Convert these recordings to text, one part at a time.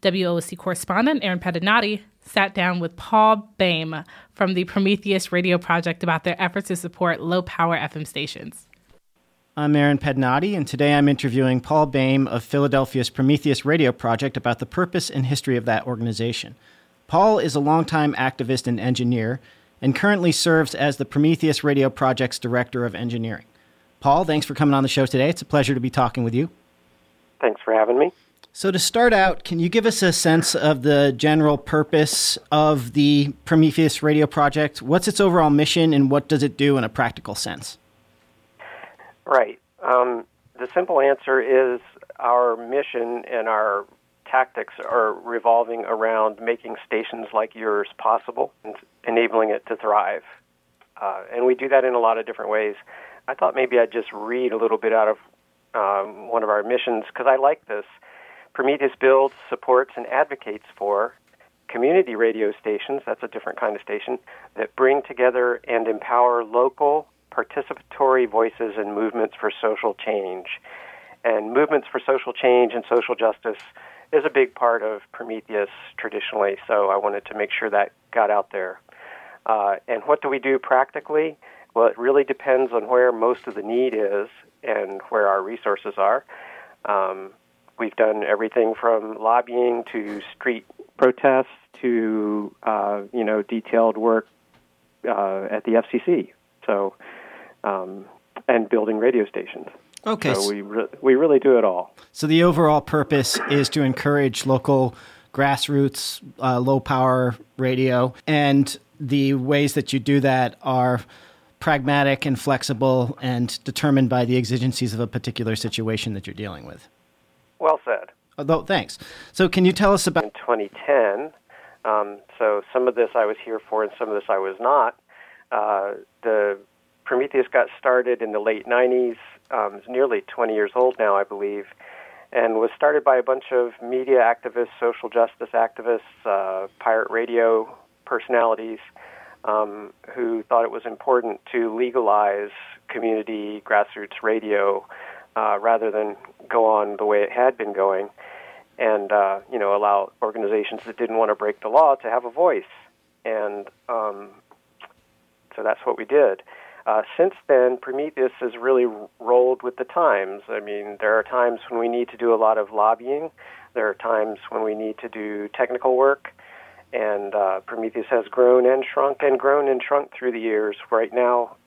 WOC correspondent Aaron Pedinati sat down with Paul Boehm from the Prometheus Radio Project about their efforts to support low-power FM stations. I'm Aaron Pedinati, and today I'm interviewing Paul Boehm of Philadelphia's Prometheus Radio Project about the purpose and history of that organization. Paul is a longtime activist and engineer, and currently serves as the Prometheus Radio Project's Director of Engineering. Paul, thanks for coming on the show today. It's a pleasure to be talking with you. Thanks for having me. So to start out, can you give us a sense of the general purpose of the Prometheus Radio Project? What's its overall mission, and what does it do in a practical sense? Right. The simple answer is our mission and our tactics are revolving around making stations like yours possible and enabling it to thrive. And we do that in a lot of different ways. I thought maybe I'd just read a little bit out of one of our missions, because I like this. Prometheus builds, supports, and advocates for community radio stations, that's a different kind of station, that bring together and empower local participatory voices and movements for social change. And movements for social change and social justice is a big part of Prometheus traditionally, so I wanted to make sure that got out there. And what do we do practically? Well, it really depends on where most of the need is and where our resources are. We've done everything from lobbying to street protests to, detailed work at the FCC. So, and building radio stations. Okay. So we really do it all. So the overall purpose is to encourage local grassroots, low-power radio, and the ways that you do that are pragmatic and flexible and determined by the exigencies of a particular situation that you're dealing with. Well said. Although, thanks. So can you tell us about... In 2010, so some of this I was here for and some of this I was not, the Prometheus got started in the late 90s. It's nearly 20 years old now, I believe, and was started by a bunch of media activists, social justice activists, pirate radio personalities who thought it was important to legalize community grassroots radio rather than go on the way it had been going and, allow organizations that didn't want to break the law to have a voice. And so that's what we did. Since then, Prometheus has really rolled with the times. I mean, there are times when we need to do a lot of lobbying. There are times when we need to do technical work. And Prometheus has grown and shrunk through the years. Right now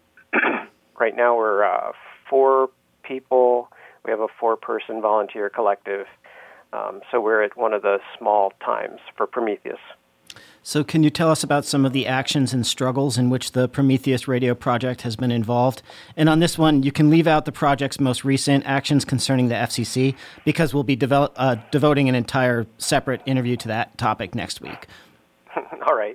we're 4 people. We have a 4-person volunteer collective. So we're at one of the small times for Prometheus. So can you tell us about some of the actions and struggles in which the Prometheus Radio Project has been involved? And on this one, you can leave out the project's most recent actions concerning the FCC, because we'll be devoting an entire separate interview to that topic next week. All right.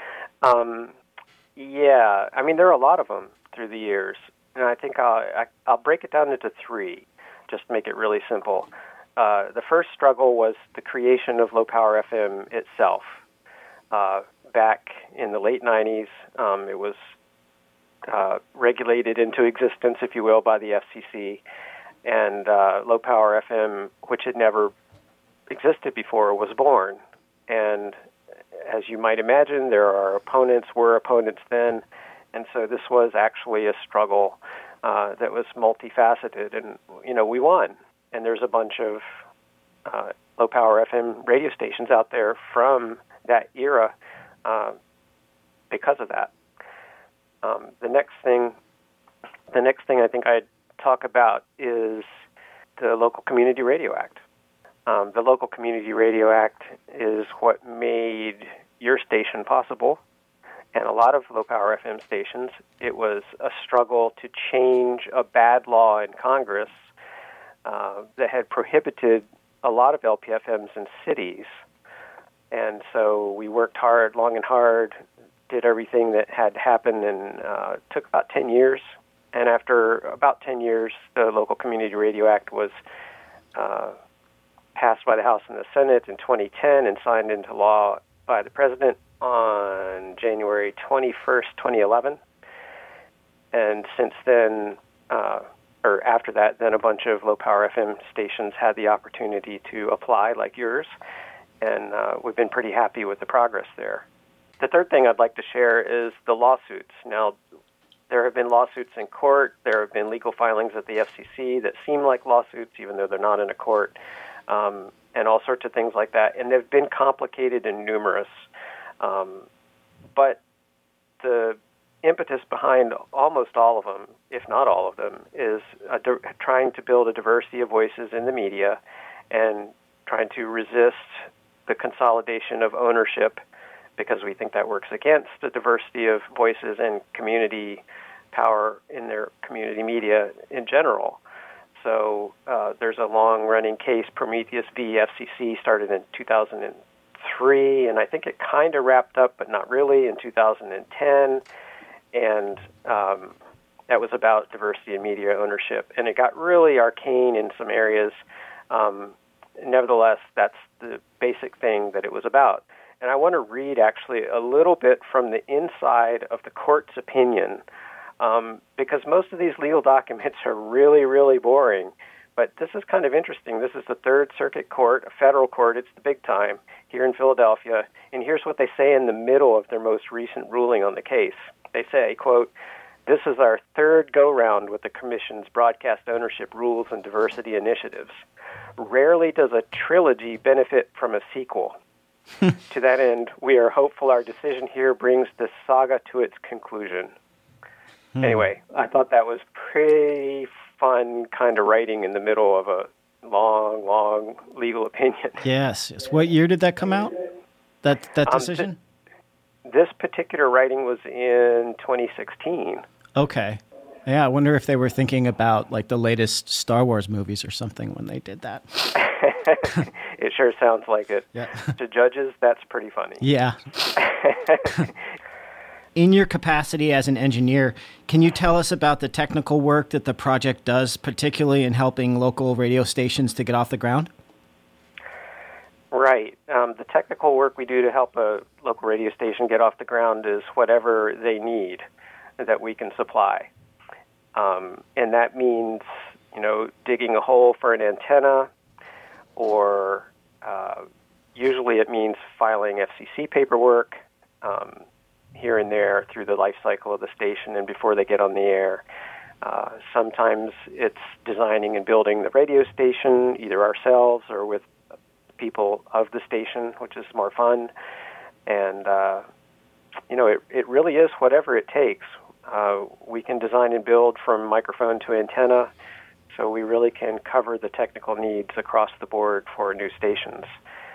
There are a lot of them through the years. And I think I'll break it down into 3, just to make it really simple. The first struggle was the creation of Low Power FM itself. Back in the late 90s, it was regulated into existence, if you will, by the FCC. And Low Power FM, which had never existed before, was born. And as you might imagine, were opponents then. And so this was actually a struggle that was multifaceted. And, we won. And there's a bunch of Low Power FM radio stations out there from that era because of that. The next thing I think I'd talk about is the Local Community Radio Act. The Local Community Radio Act is what made your station possible, and a lot of low-power FM stations. It was a struggle to change a bad law in Congress that had prohibited a lot of LPFMs in cities. And so we worked long and hard, did everything that had to happen, and took about 10 years. And after about 10 years, the Local Community Radio Act was passed by the House and the Senate in 2010 and signed into law by the President on January 21st, 2011. And since then, or after that, then a bunch of low-power FM stations had the opportunity to apply, like yours, and we've been pretty happy with the progress there. The third thing I'd like to share is the lawsuits. Now, there have been lawsuits in court. There have been legal filings at the FCC that seem like lawsuits, even though they're not in a court, and all sorts of things like that. And they've been complicated and numerous. But the impetus behind almost all of them, if not all of them, is trying to build a diversity of voices in the media and trying to resist the consolidation of ownership, because we think that works against the diversity of voices and community power in their community media in general. So there's a long-running case, Prometheus v. FCC, started in 2003, and I think it kind of wrapped up, but not really, in 2010. And that was about diversity in media ownership. And it got really arcane in some areas. Nevertheless, that's the basic thing that it was about. And I want to read, actually, a little bit from the inside of the court's opinion, because most of these legal documents are really, really boring. But this is kind of interesting. This is the Third Circuit Court, a federal court. It's the big time here in Philadelphia. And here's what they say in the middle of their most recent ruling on the case. They say, quote, "This is our third go-round with the Commission's broadcast ownership rules and diversity initiatives. Rarely does a trilogy benefit from a sequel. To that end, we are hopeful our decision here brings the saga to its conclusion." Anyway, I thought that was pretty fun kind of writing in the middle of a long, long legal opinion. Yes. What year did that come out? That decision? This particular writing was in 2016. Okay. Yeah, I wonder if they were thinking about like the latest Star Wars movies or something when they did that. It sure sounds like it. Yeah. To judges, that's pretty funny. Yeah. In your capacity as an engineer, can you tell us about the technical work that the project does, particularly in helping local radio stations to get off the ground? Right. The technical work we do to help a local radio station get off the ground is whatever they need that we can supply. And that means, digging a hole for an antenna, or usually it means filing FCC paperwork here and there through the life cycle of the station and before they get on the air. Sometimes it's designing and building the radio station, either ourselves or with people of the station, which is more fun. And, it really is whatever it takes. We can design and build from microphone to antenna, so we really can cover the technical needs across the board for new stations.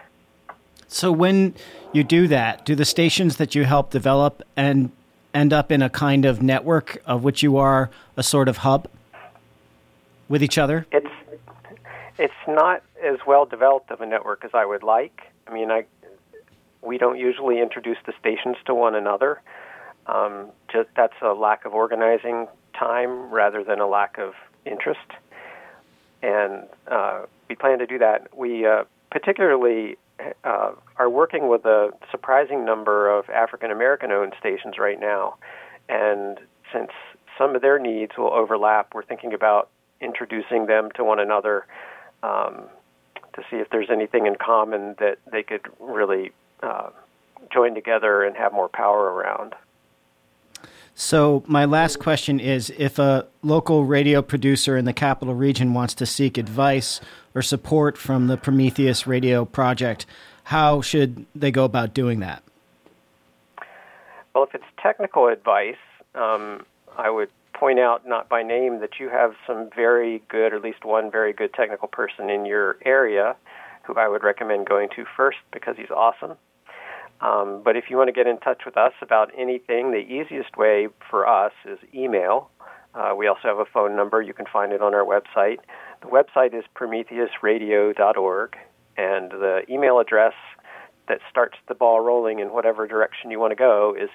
So when you do that, do the stations that you help develop and end up in a kind of network of which you are a sort of hub with each other? It's not as well developed of a network as I would like. I mean, we don't usually introduce the stations to one another. That's a lack of organizing time rather than a lack of interest. And we plan to do that. We particularly are working with a surprising number of African-American-owned stations right now. And since some of their needs will overlap, we're thinking about introducing them to one another to see if there's anything in common that they could really join together and have more power around. So my last question is, if a local radio producer in the Capital Region wants to seek advice or support from the Prometheus Radio Project, how should they go about doing that? Well, if it's technical advice, I would point out, not by name, that you have some very good, or at least one very good technical person in your area who I would recommend going to first because he's awesome. But if you want to get in touch with us about anything, the easiest way for us is email. We also have a phone number. You can find it on our website. The website is prometheusradio.org, and the email address that starts the ball rolling in whatever direction you want to go is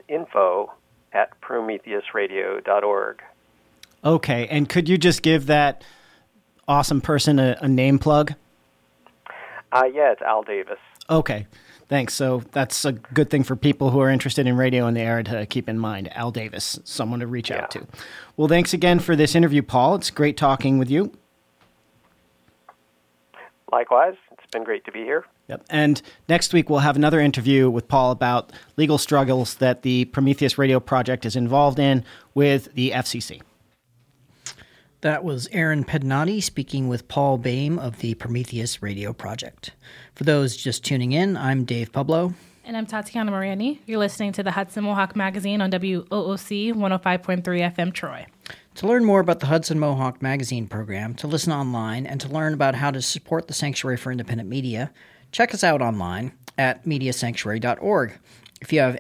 info@prometheusradio.org. Okay, and could you just give that awesome person a name plug? Yeah, it's Al Davis. Okay, thanks. So that's a good thing for people who are interested in radio in the area to keep in mind. Al Davis, someone to reach out to. Well, thanks again for this interview, Paul. It's great talking with you. Likewise. It's been great to be here. Yep. And next week, we'll have another interview with Paul about legal struggles that the Prometheus Radio Project is involved in with the FCC. That was Aaron Pedinati speaking with Paul Boehm of the Prometheus Radio Project. For those just tuning in, I'm Dave Pablo. And I'm Tatiana Mariani. You're listening to the Hudson Mohawk Magazine on WOOC 105.3 FM Troy. To learn more about the Hudson Mohawk Magazine program, to listen online, and to learn about how to support the Sanctuary for Independent Media, check us out online at mediasanctuary.org. If you have